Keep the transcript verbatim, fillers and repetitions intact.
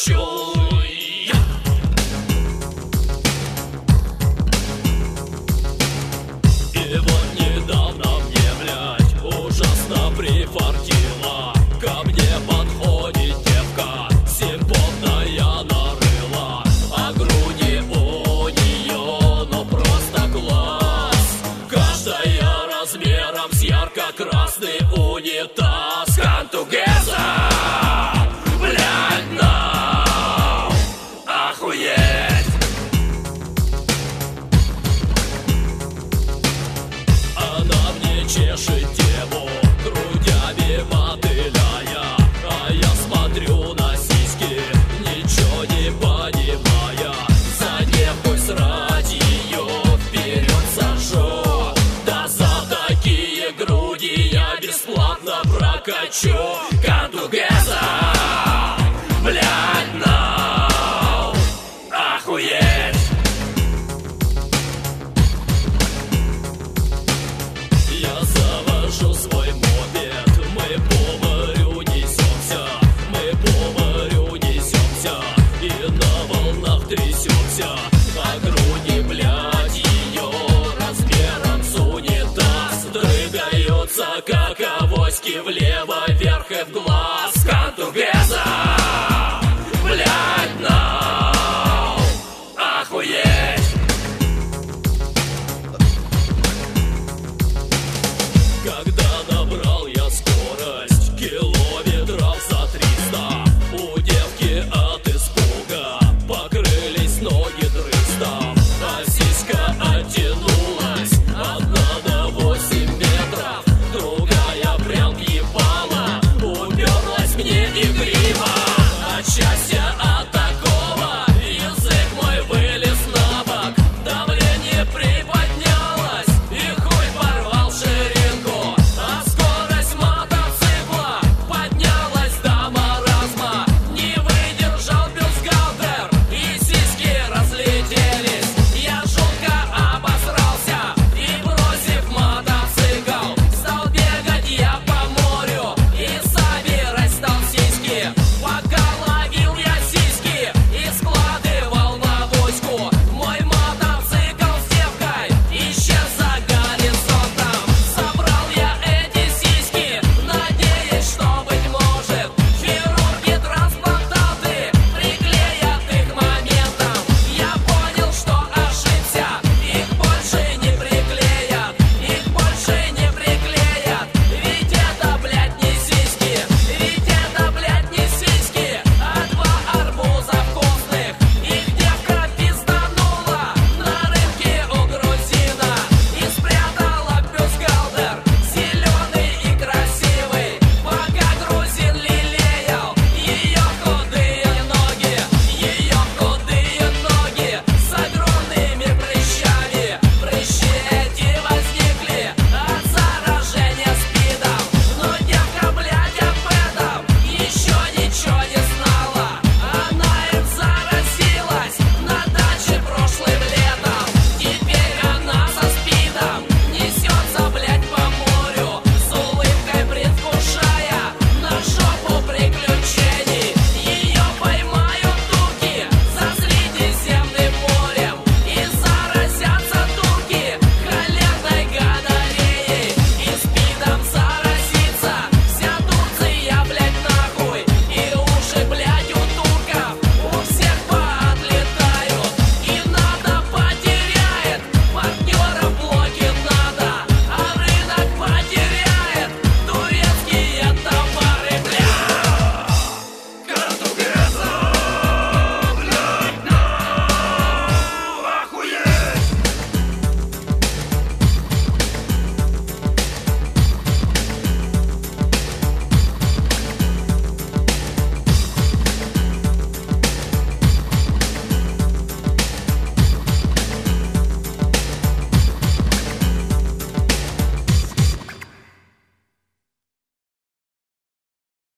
хочу. И вот недавно мне, блядь, ужасно прифартило. Ко мне подходит девка, симпотная нарыла, а груди у нее, ну просто класс. Каждая размером с ярко-красный унитаз. Come together, блядь, now, охуеть. Она мне чешет тему, грудями мотыляя, а я смотрю на сиськи, ничего не понимая. За нехуй срать ее, вперед сажу. Да за такие груди я бесплатно прокачу. Come together, блядь, now, охуеть. Я завожу свой мопед, мы по морю несемся, мы по морю несемся, и на волнах трясемся, а груди, блядь, ее размером с унитаз дрыгаются, как авоськи влево, вверх и в глаз.